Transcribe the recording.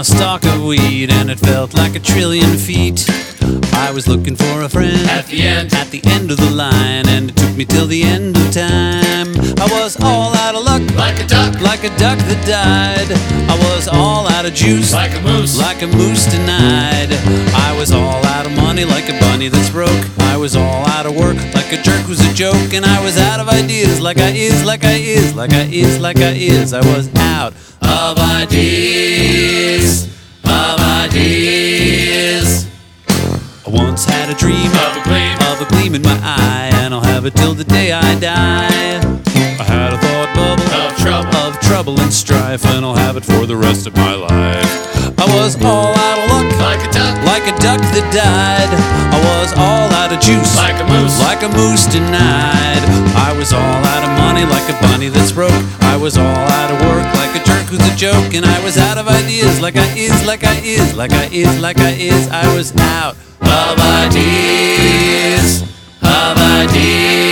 a stalk of weed, and it felt like a trillion feet. I was looking for a friend at the end of the line, and it took me till the end of time. I was all out of luck, like a duck that died. I was all out of juice, like a moose denied. I was all out of money, like a bunny that's broke. I was all out of work, like a jerk who's a joke. And I was out of ideas, like I is. I was out of ideas, I once had a dream of a gleam in my eye, and I'll have it till the day I die. I had a thought bubble of trouble and strife, and I'll have it for the rest of my life. I was all out of luck, like a duck that died. I was all out of juice, like a moose denied. I was all out of money, like a bunny that's broke. I was all out of work, like a jerk who's a joke. And I was out of ideas, like I is. I was out of ideas.